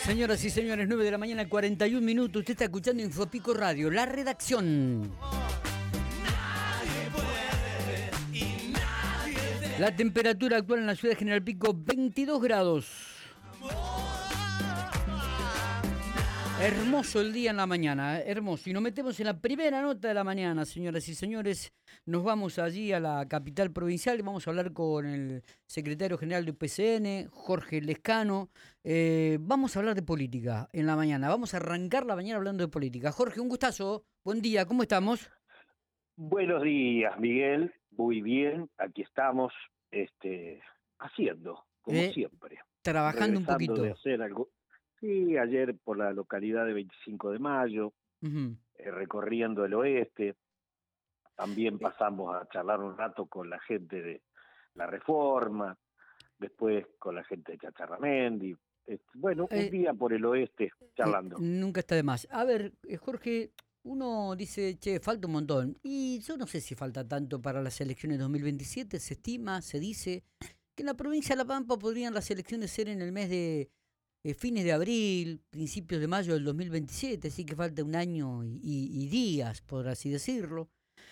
Señoras y señores, 9 de la mañana, 41 minutos. Usted está escuchando Infopico Radio, la redacción. La temperatura actual en la ciudad de General Pico, 22 grados. Hermoso el día en la mañana, hermoso. Y nos metemos en la primera nota de la mañana, señoras y señores. Nos vamos allí a la capital provincial y vamos a hablar con el secretario general de UPCN, Jorge Lescano. Vamos a hablar de política en la mañana. Vamos a arrancar la mañana hablando de política. Jorge, un gustazo. Buen día, ¿cómo estamos? Buenos días, Miguel. Muy bien, aquí estamos haciendo, como siempre. Trabajando un poquito. De hacer algo. Sí, ayer por la localidad de 25 de Mayo, recorriendo el oeste. También pasamos a charlar un rato con la gente de La Reforma, después con la gente de Chacharramendi. Bueno, un día por el oeste charlando. Nunca está de más. A ver, Jorge, uno dice, che, falta un montón. Y yo no sé si falta tanto para las elecciones 2027. Se estima, se dice, que en la provincia de La Pampa podrían las elecciones ser en el mes de fines de abril, principios de mayo del 2027, así que falta un año y días, por así decirlo.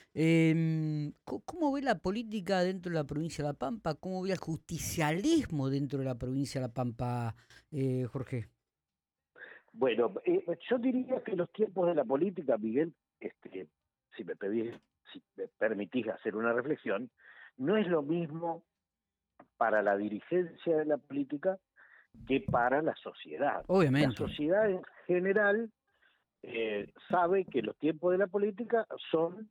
¿Cómo ve la política dentro de la provincia de La Pampa? ¿Cómo ve el justicialismo dentro de la provincia de La Pampa, Jorge? Bueno, yo diría que los tiempos de la política, Miguel, si me permitís hacer una reflexión, no es lo mismo para la dirigencia de la política que para la sociedad. Obviamente. La sociedad en general sabe que los tiempos de la política son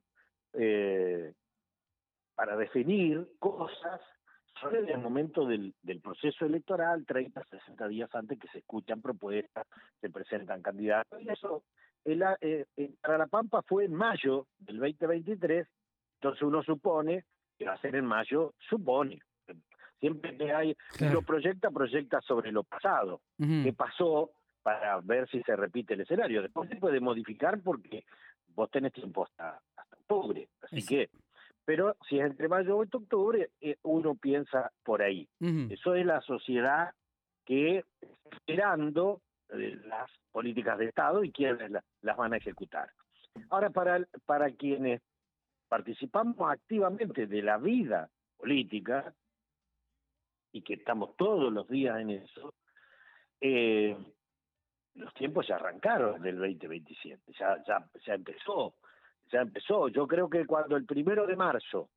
para definir cosas, son en el momento del proceso electoral, 30, 60 días antes que se escuchan propuestas, se presentan candidatos, y eso para La Pampa fue en mayo del 2023, entonces uno supone que va a ser en mayo, siempre que hay, claro, uno proyecta sobre lo pasado, qué pasó, para ver si se repite el escenario. Después se puede modificar porque vos tenés tiempo hasta octubre, así que, pero si es entre mayo y octubre, uno piensa por ahí. Eso es la sociedad que está esperando las políticas de Estado y quienes las van a ejecutar. Ahora, para quienes participamos activamente de la vida política, y que estamos todos los días en eso, los tiempos ya arrancaron del 2027, ya empezó. Yo creo que cuando el 1 de marzo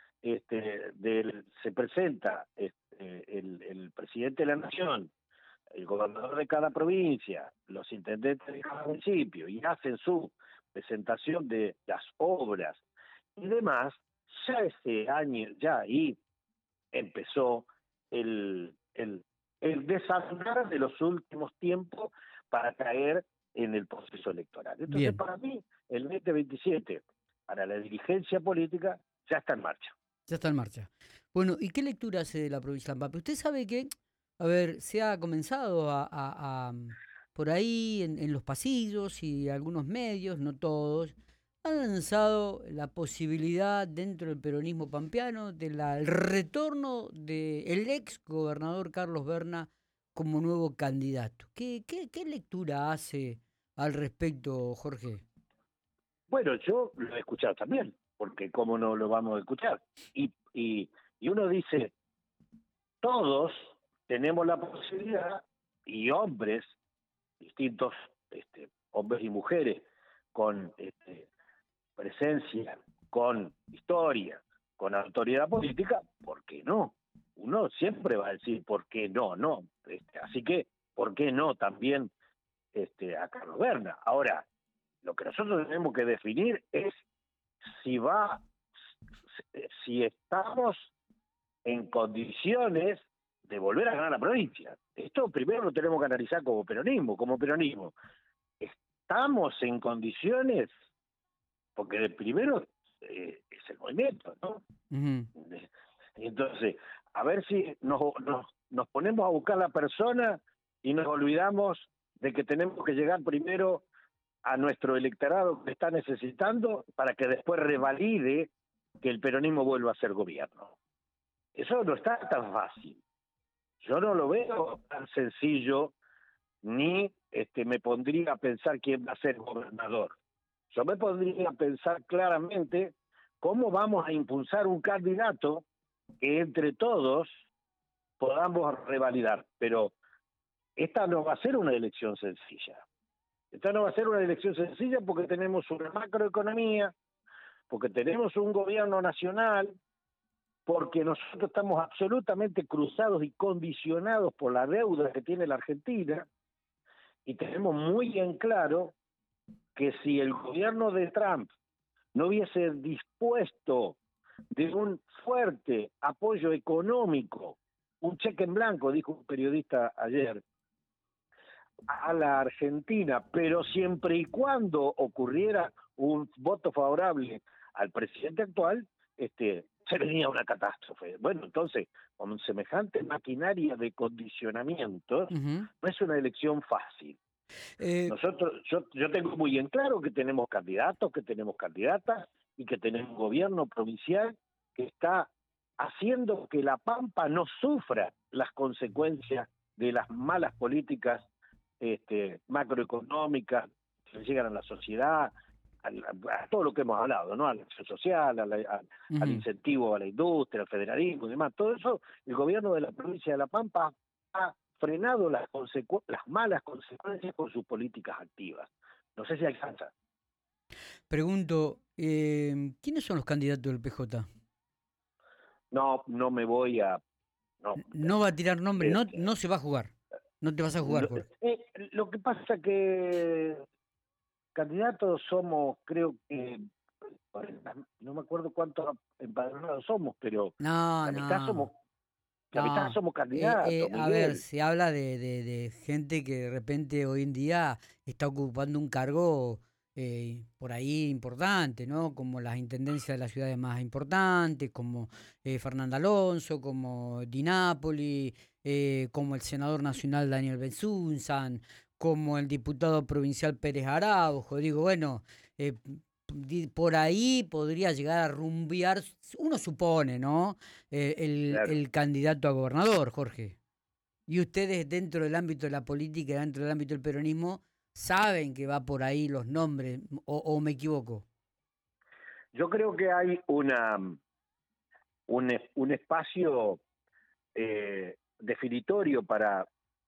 se presenta el presidente de la Nación, el gobernador de cada provincia, los intendentes de cada municipio, y hacen su presentación de las obras y demás, ya ese año, ya ahí empezó el desandar de los últimos tiempos para caer en el proceso electoral. Entonces, bien, para mí, el 2027, para la dirigencia política, ya está en marcha. Ya está en marcha. Bueno, ¿y qué lectura hace de la provincia de La Pampa? Usted sabe que, a ver, se ha comenzado por ahí en los pasillos y algunos medios, no todos, han lanzado la posibilidad dentro del peronismo pampeano del retorno del ex gobernador Carlos Berna como nuevo candidato. ¿Qué lectura hace al respecto, Jorge? Bueno, yo lo he escuchado también, porque cómo no lo vamos a escuchar. Y uno dice, todos tenemos la posibilidad, y hombres, distintos hombres y mujeres, con presencia, con historia, con autoridad política, ¿por qué no? Uno siempre va a decir, ¿por qué no? No. Así que, ¿por qué no también a Carlos Berna? Ahora, lo que nosotros tenemos que definir es si estamos en condiciones de volver a ganar la provincia. Esto primero lo tenemos que analizar como peronismo. ¿Estamos en condiciones? Porque el primero es el movimiento, ¿no? Entonces, a ver si nos ponemos a buscar la persona y nos olvidamos de que tenemos que llegar primero a nuestro electorado que está necesitando para que después revalide que el peronismo vuelva a ser gobierno. Eso no está tan fácil. Yo no lo veo tan sencillo ni me pondría a pensar quién va a ser gobernador. Yo me pondría a pensar claramente cómo vamos a impulsar un candidato que entre todos podamos revalidar. Pero esta no va a ser una elección sencilla. Esta no va a ser una elección sencilla porque tenemos una macroeconomía, porque tenemos un gobierno nacional, porque nosotros estamos absolutamente cruzados y condicionados por la deuda que tiene la Argentina, y tenemos muy en claro que si el gobierno de Trump no hubiese dispuesto de un fuerte apoyo económico, un cheque en blanco, dijo un periodista ayer, a la Argentina, pero siempre y cuando ocurriera un voto favorable al presidente actual, se venía una catástrofe. Bueno, entonces, con semejante maquinaria de condicionamientos, no es una elección fácil. Nosotros, yo tengo muy en claro que tenemos candidatos, que tenemos candidatas y que tenemos un gobierno provincial que está haciendo que La Pampa no sufra las consecuencias de las malas políticas macroeconómicas que llegan a la sociedad, a todo lo que hemos hablado, ¿no? A la acción social, al incentivo a la industria, al federalismo y demás. Todo eso, el gobierno de la provincia de La Pampa ha frenado las malas consecuencias con sus políticas activas. No sé si alcanza. Pregunto, ¿quiénes son los candidatos del PJ? No me voy a... No va a tirar nombre, no se va a jugar. No te vas a jugar, Jorge. Lo que pasa que candidatos somos, creo que, no me acuerdo cuántos empadronados somos, pero la mitad somos candidatos. A ver, se habla de gente que de repente hoy en día está ocupando un cargo por ahí importante, ¿no? Como las intendencias de las ciudades más importantes, como Fernando Alonso, como Di Napoli, como el senador nacional Daniel Benzunzan, como el diputado provincial Pérez Araujo. Digo, bueno, por ahí podría llegar a rumbear, uno supone, ¿no? Claro. El candidato a gobernador, Jorge. Y ustedes dentro del ámbito de la política, dentro del ámbito del peronismo, saben que va por ahí los nombres, o me equivoco. Yo creo que hay un espacio definitorio para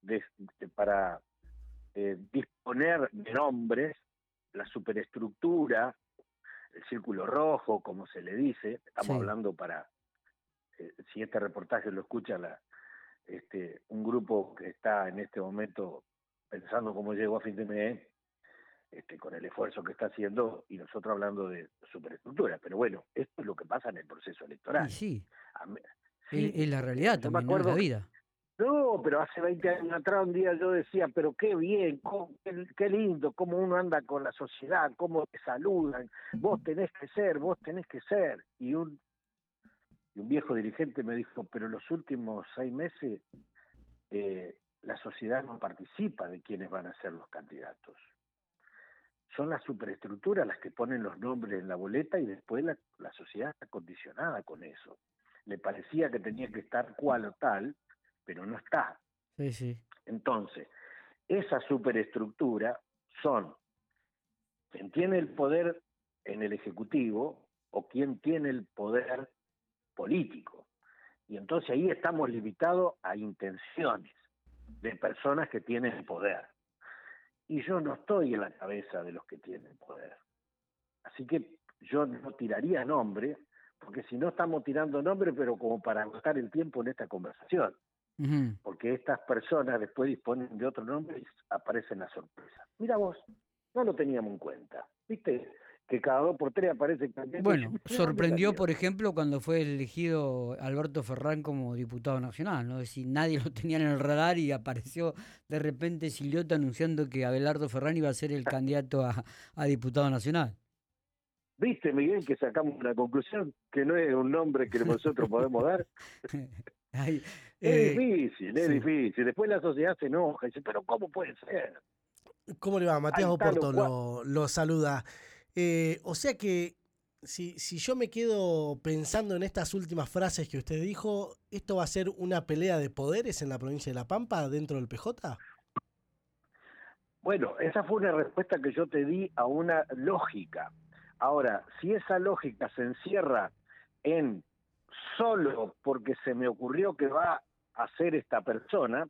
disponer de nombres, la superestructura, el círculo rojo, como se le dice. Estamos hablando para, si este reportaje lo escucha un grupo que está en este momento pensando cómo llegó a fin de mes, con el esfuerzo que está haciendo, y nosotros hablando de superestructura. Pero bueno, esto es lo que pasa en el proceso electoral. Sí, sí, es la realidad también, ¿no? Es la vida. No, pero hace 20 años atrás un día yo decía, pero qué bien, qué lindo, cómo uno anda con la sociedad, cómo te saludan, vos tenés que ser. Y un viejo dirigente me dijo, pero los últimos 6 meses la sociedad no participa de quiénes van a ser los candidatos. Son las superestructuras las que ponen los nombres en la boleta y después la sociedad está condicionada con eso. Le parecía que tenía que estar cual o tal, pero no está. Sí. Entonces, esa superestructura son quien tiene el poder en el Ejecutivo o quien tiene el poder político. Y entonces ahí estamos limitados a intenciones de personas que tienen poder. Y yo no estoy en la cabeza de los que tienen poder. Así que yo no tiraría nombre, porque si no estamos tirando nombre, pero como para agotar el tiempo en esta conversación. Porque estas personas después disponen de otro nombre y aparecen la sorpresa. Mira vos, no lo teníamos en cuenta. ¿Viste? Que cada 2 por 3 aparece candidato. Bueno, sorprendió, por ejemplo, cuando fue elegido Alberto Ferrán como diputado nacional, ¿no? Es decir, nadie lo tenía en el radar y apareció de repente Siliota anunciando que Abelardo Ferrán iba a ser el candidato a diputado nacional. ¿Viste, Miguel, que sacamos una conclusión que no es un nombre que nosotros podemos dar? Es difícil. Después la sociedad se enoja y dice, pero ¿cómo puede ser? ¿Cómo le va? Matías Oporto lo saluda. O sea que si yo me quedo pensando en estas últimas frases que usted dijo, ¿esto va a ser una pelea de poderes en la provincia de La Pampa dentro del PJ? Bueno, esa fue una respuesta que yo te di a una lógica. Ahora, si esa lógica se encierra en solo porque se me ocurrió que va a ser esta persona,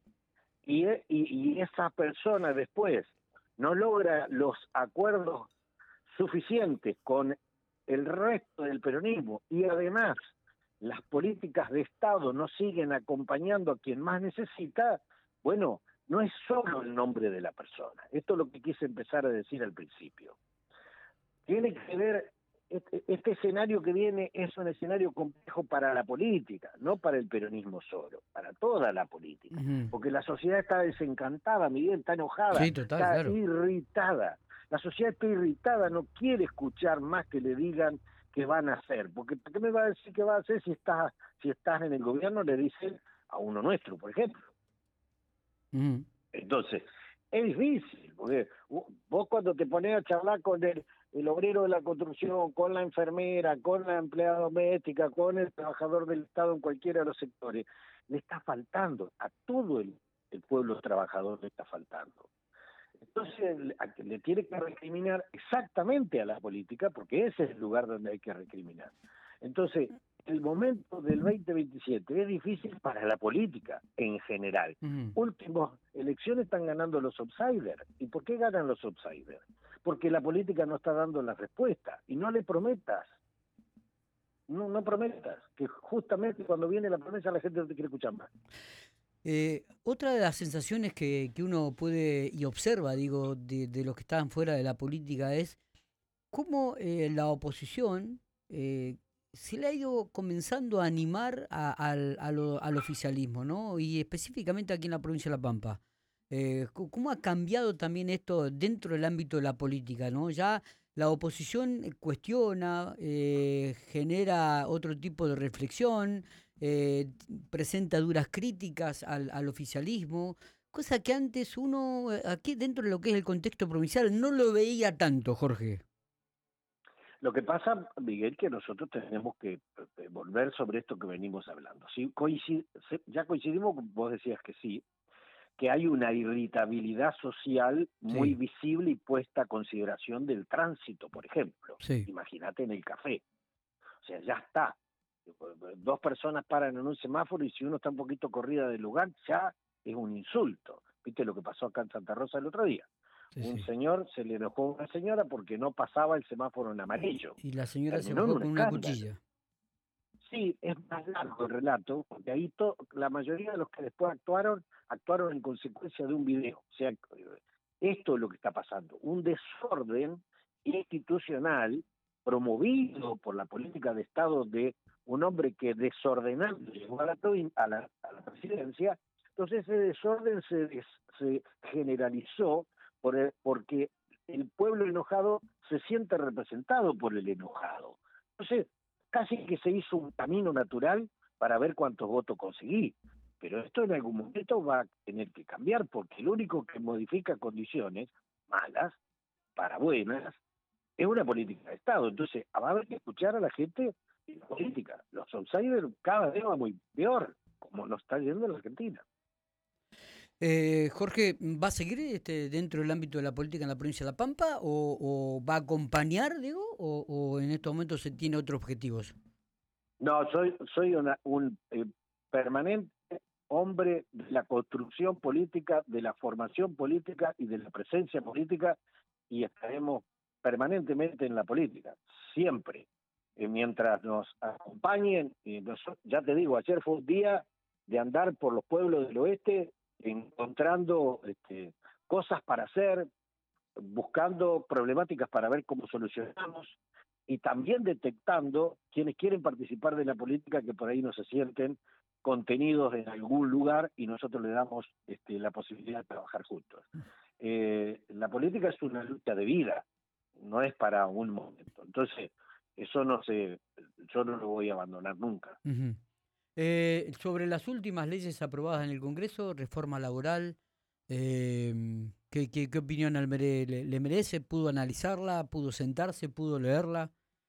y esa persona después no logra los acuerdos suficientes con el resto del peronismo y además las políticas de Estado no siguen acompañando a quien más necesita, bueno, no es solo el nombre de la persona. Esto es lo que quise empezar a decir al principio. Tiene que ver, este escenario que viene es un escenario complejo para la política, no para el peronismo solo, para toda la política. Porque la sociedad está desencantada, Miguel, está enojada, sí, total, está claro. irritada. La sociedad está irritada, no quiere escuchar más que le digan qué van a hacer. Porque ¿qué me va a decir que va a hacer si estás en el gobierno? Le dicen a uno nuestro, por ejemplo. Entonces, es difícil, porque vos cuando te pones a charlar con el obrero de la construcción, con la enfermera, con la empleada doméstica, con el trabajador del Estado en cualquiera de los sectores, le está faltando, a todo el pueblo trabajador le está faltando. Entonces le tiene que recriminar exactamente a la política, porque ese es el lugar donde hay que recriminar. Entonces, el momento del 2027 es difícil para la política en general. Últimas elecciones están ganando los outsiders. ¿Y por qué ganan los outsiders? Porque la política no está dando la respuesta. Y no le prometas. No prometas. Que justamente cuando viene la promesa la gente no te quiere escuchar más. Otra de las sensaciones que uno puede y observa, digo, de los que están fuera de la política es cómo la oposición se le ha ido comenzando a animar al oficialismo, ¿no? Y específicamente aquí en la provincia de La Pampa. ¿Cómo ha cambiado también esto dentro del ámbito de la política, ¿no? Ya la oposición cuestiona, genera otro tipo de reflexión, presenta duras críticas al oficialismo, cosa que antes uno, aquí dentro de lo que es el contexto provincial, no lo veía tanto, Jorge. Lo que pasa, Miguel, que nosotros tenemos que volver sobre esto que venimos hablando. Si ya coincidimos, vos decías que sí, que hay una irritabilidad social muy visible y puesta a consideración del tránsito, por ejemplo. Sí. Imagínate en el café. O sea, ya está. Dos personas paran en un semáforo y si uno está un poquito corrida del lugar, ya es un insulto. ¿Viste lo que pasó acá en Santa Rosa el otro día? Un señor se le enojó a una señora porque no pasaba el semáforo en amarillo. Y la señora Terminó se enojó en con un una escándalo. cuchilla. Sí, es más largo el relato, porque ahí la mayoría de los que después actuaron en consecuencia de un video. O sea, esto es lo que está pasando, un desorden institucional promovido por la política de Estado de un hombre que desordenando llegó a la presidencia. Entonces ese desorden se generalizó porque el pueblo enojado se siente representado por el enojado. Entonces casi que se hizo un camino natural para ver cuántos votos conseguí. Pero esto en algún momento va a tener que cambiar, porque el único que modifica condiciones malas para buenas es una política de Estado. Entonces va a haber que escuchar a la gente y la política. Los outsiders cada vez va muy peor, como lo está yendo en la Argentina. Jorge, ¿va a seguir dentro del ámbito de la política en la provincia de La Pampa o va a acompañar, digo, o en estos momentos se tiene otros objetivos? No, soy un permanente hombre de la construcción política, de la formación política y de la presencia política, y estaremos permanentemente en la política, siempre. Mientras nos acompañen, ya te digo, ayer fue un día de andar por los pueblos del oeste encontrando cosas para hacer, buscando problemáticas para ver cómo solucionamos y también detectando quienes quieren participar de la política que por ahí no se sienten contenidos en algún lugar y nosotros le damos la posibilidad de trabajar juntos. La política es una lucha de vida, no es para un momento. Entonces, eso yo no lo voy a abandonar nunca. Uh-huh. Sobre las últimas leyes aprobadas en el Congreso, reforma laboral, ¿qué opinión le merece? ¿Pudo analizarla? ¿Pudo sentarse? ¿Pudo leerla?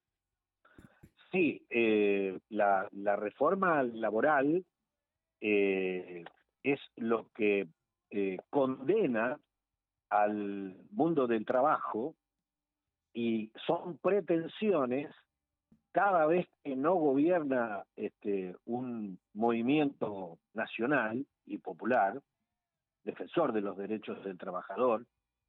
Sí, la reforma laboral es lo que condena al mundo del trabajo y son pretensiones cada vez que no gobierna un movimiento nacional y popular, defensor de los derechos del trabajador,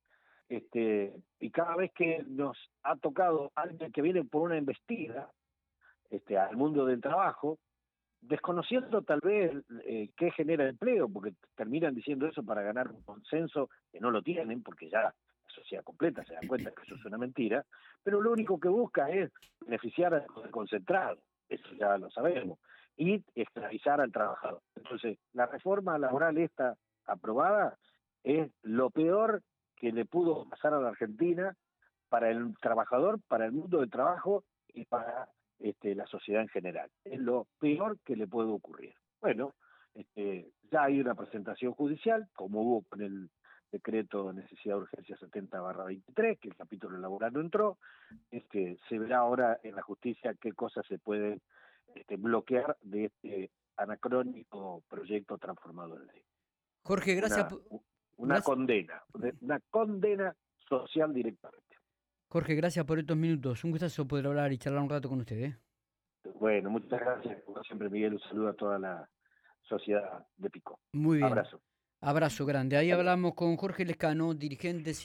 y cada vez que nos ha tocado alguien que viene por una embestida al mundo del trabajo, desconociendo tal vez qué genera empleo, porque terminan diciendo eso para ganar un consenso que no lo tienen, porque ya la sociedad completa se da cuenta que eso es una mentira, pero lo único que busca es beneficiar al concentrado, eso ya lo sabemos, y esclavizar al trabajador. Entonces, la reforma laboral esta aprobada es lo peor que le pudo pasar a la Argentina para el trabajador, para el mundo del trabajo y para la sociedad en general. Es lo peor que le puede ocurrir. Bueno, ya hay una presentación judicial, como hubo con el decreto de necesidad de urgencia 70/23, que el capítulo laboral no entró. Se verá ahora en la justicia qué cosas se pueden bloquear de este anacrónico proyecto transformador de ley. Jorge, gracias. Una condena social directamente. Jorge, gracias por estos minutos. Un gustazo poder hablar y charlar un rato con usted. Bueno, muchas gracias. Como siempre, Miguel, un saludo a toda la sociedad de Pico. Muy bien. Abrazo. Abrazo grande. Ahí hablamos con Jorge Lescano, dirigente